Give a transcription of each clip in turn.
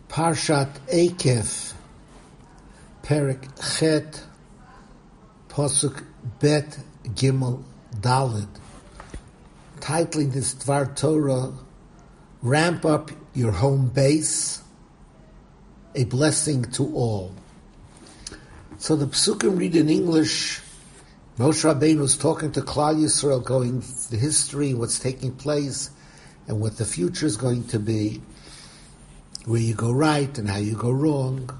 Parshat Eikef, Perek Chet, Posuk Bet Gimel Daled, titling this Dvar Torah, Ramp Up Your Home Base, a Blessing to All. So the Psukim read in English. Moshe Rabbeinu was talking to Klal Yisrael, going the history, what's taking place, and what the future is going to be, where you go right and how you go wrong.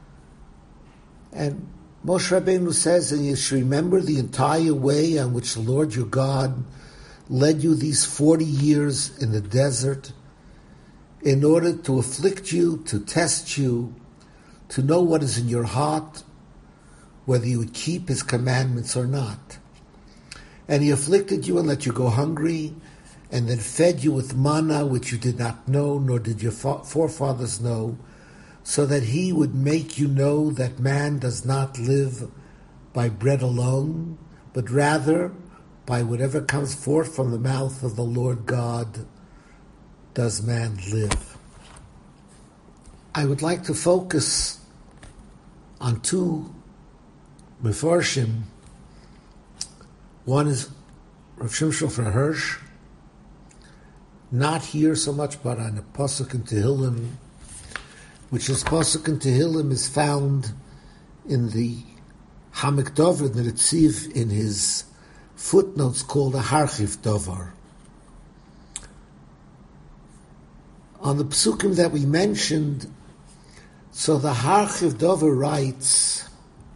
And Moshe Rabbeinu says, and you should remember the entire way on which the Lord your God led you these 40 years in the desert in order to afflict you, to test you, to know what is in your heart, whether you would keep his commandments or not. And he afflicted you and let you go hungry, and then fed you with manna, which you did not know, nor did your forefathers know, so that he would make you know that man does not live by bread alone, but rather by whatever comes forth from the mouth of the Lord God does man live. I would like to focus on two Mefarshim. One is Rav Shimshon Shofar Hirsch, not here so much, but on a Pasuk in Tehillim, which is Pasuk in Tehillim is found in the Hamek Dover, the Ritziv, in his footnotes called a Harchiv Dover. On the Psukim that we mentioned, so the Harchiv Dover writes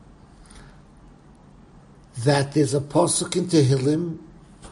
that there's a Pasuk in Tehillim,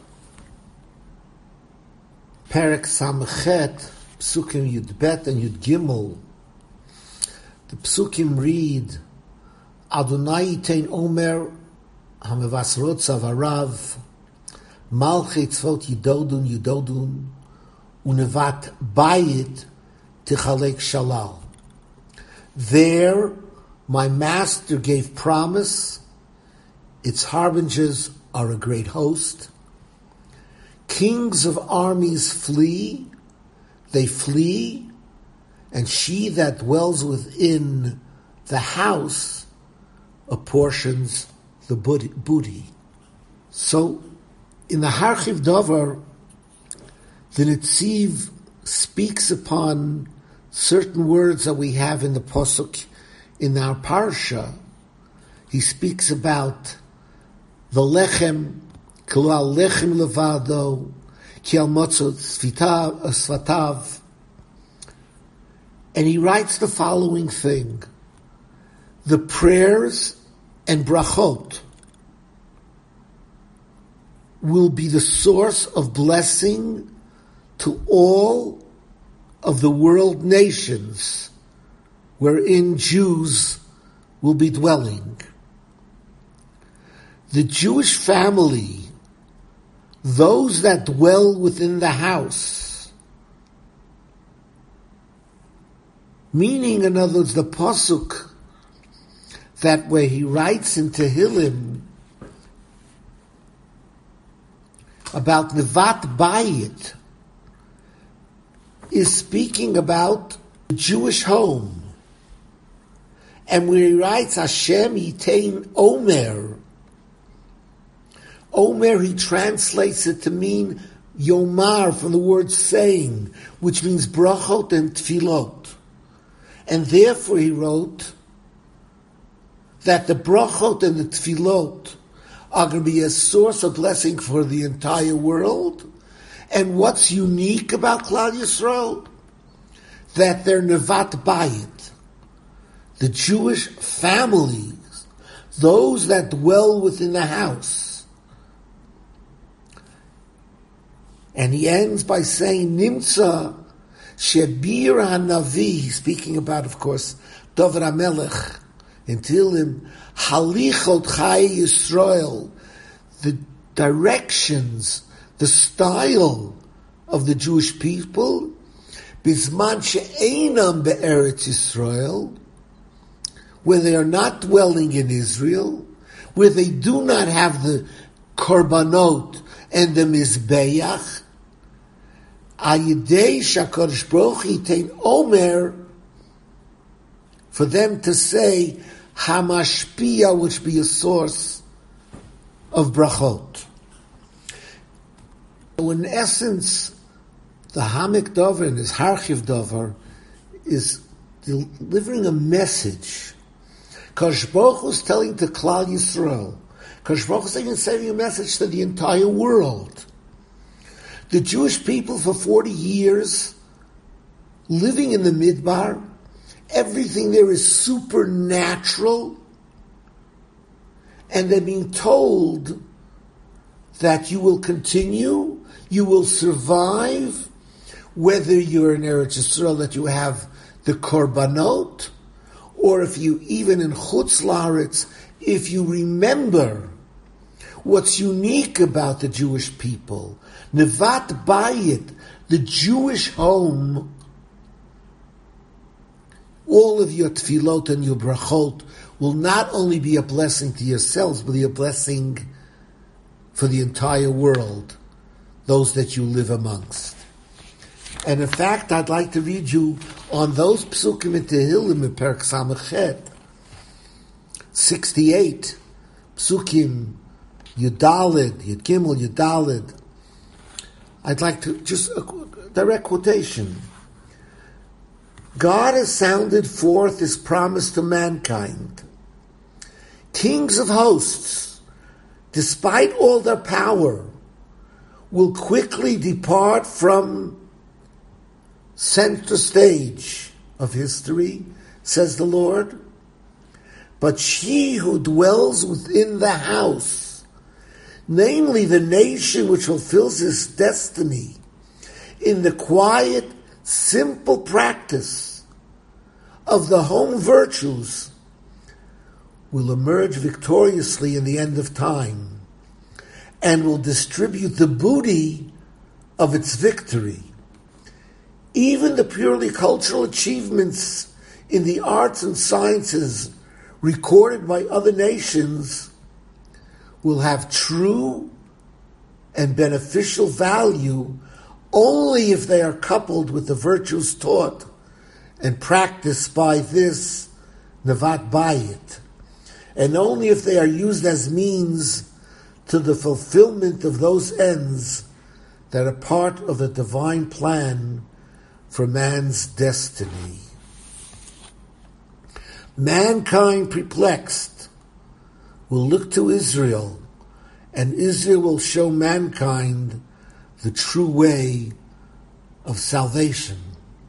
Perek Samchet, Psukim Yud Bet and Yud Gimel. The Psukim read, Adonai Yitein Omer Hamevasrot Savarav Malchei Tzvot Yidodun Yidodun Unevat Bayit Tichalek Shalal. There my master gave promise, its harbingers are a great host. Kings of armies flee, they flee, and she that dwells within the house apportions the booty. So, in the Harchiv Dover, the Netziv speaks upon certain words that we have in the Pasuk in our Parsha. He speaks about the lechem, Kilo al lechem levado, ki al motzot svatav. And he writes the following thing: the prayers and brachot will be the source of blessing to all of the world nations wherein Jews will be dwelling. The Jewish family, those that dwell within the house, meaning, in other words, the Pasuk that where he writes in Tehillim about Nevat Bayit is speaking about the Jewish home. And where he writes Hashem Yitein Omer, Omer, he translates it to mean Yomar, from the word saying, which means brachot and tfilot. And therefore he wrote that the brachot and the tfilot are going to be a source of blessing for the entire world. And what's unique about Klal Yisrael? That they're Nevat Bayit, the Jewish families, those that dwell within the house. And he ends by saying, Nimtza Shebir HaNavi, speaking about, of course, David HaMelech, in Tehillim, Halichot Chai Yisrael, the directions, the style of the Jewish people, Bizman She'einam Be'eretz Yisrael, where they are not dwelling in Israel, where they do not have the korbanot and the mizbeach, Ayidei Shakadosh Baruch Yitein Omer for them to say Hamashpia, which be a source of brachot. So in essence, the Hamek Dover and his Harchiv Dover is delivering a message. Kadosh Baruch Hu is telling to Klal Yisrael. Kadosh Baruch Hu is sending a message to the entire world. The Jewish people for 40 years living in the Midbar, everything there is supernatural, and they're being told that you will continue, you will survive, whether you're in Eretz Yisrael, that you have the Korbanot, or if you, even in Chutz La'aretz, if you remember what's unique about the Jewish people, Nevat Bayit, the Jewish home, all of your tefillot and your brachot will not only be a blessing to yourselves, but be a blessing for the entire world, those that you live amongst. And in fact, I'd like to read you on those psukim in Tehillim in Perek Samachet, 68, psukim Yudalid, Yud Gimel, Yudalid. I'd like to just a direct quotation. God has sounded forth his promise to mankind. Kings of hosts, despite all their power, will quickly depart from center stage of history, says the Lord. But she who dwells within the house, namely the nation which fulfills its destiny in the quiet, simple practice of the home virtues, will emerge victoriously in the end of time and will distribute the booty of its victory. Even the purely cultural achievements in the arts and sciences recorded by other nations will have true and beneficial value only if they are coupled with the virtues taught and practiced by this Nevat Bayit, and only if they are used as means to the fulfillment of those ends that are part of the divine plan for man's destiny. Mankind perplexed will look to Israel, and Israel will show mankind the true way of salvation.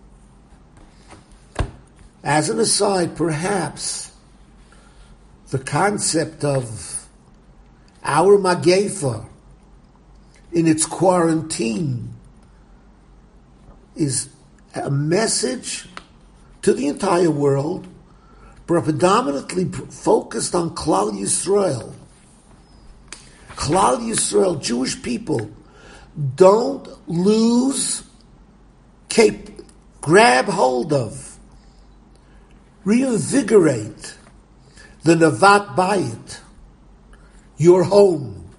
As an aside, perhaps the concept of our Magefa in its quarantine is a message to the entire world, but predominantly focused on Klal Yisrael. Klal Yisrael, Jewish people, don't lose, grab hold of, reinvigorate the Nevat Bayit, your home,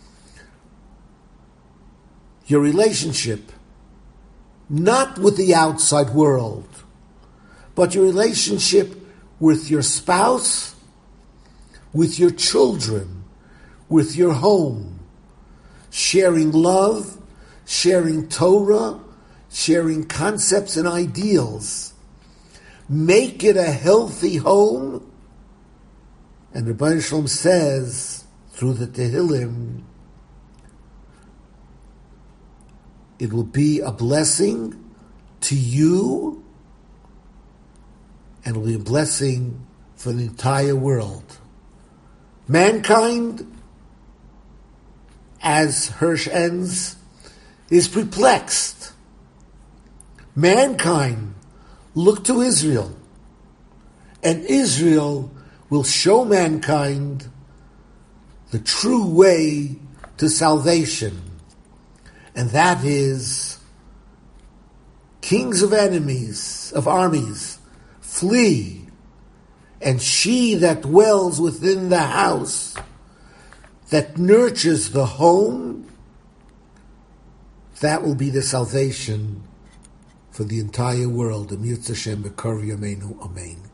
your relationship, not with the outside world, but your relationship with your spouse, with your children, with your home, sharing love, sharing Torah, sharing concepts and ideals. Make it a healthy home. And Rebbeinu Shalom says, through the Tehillim, it will be a blessing to you and will be a blessing for the entire world. Mankind, as Hirsch ends, is perplexed. Mankind look to Israel, and Israel will show mankind the true way to salvation. And that is, kings of enemies, of armies, flee, and she that dwells within the house, that nurtures the home, that will be the salvation for the entire world. Amir Tzashem B'Kor Yameinu. Amen.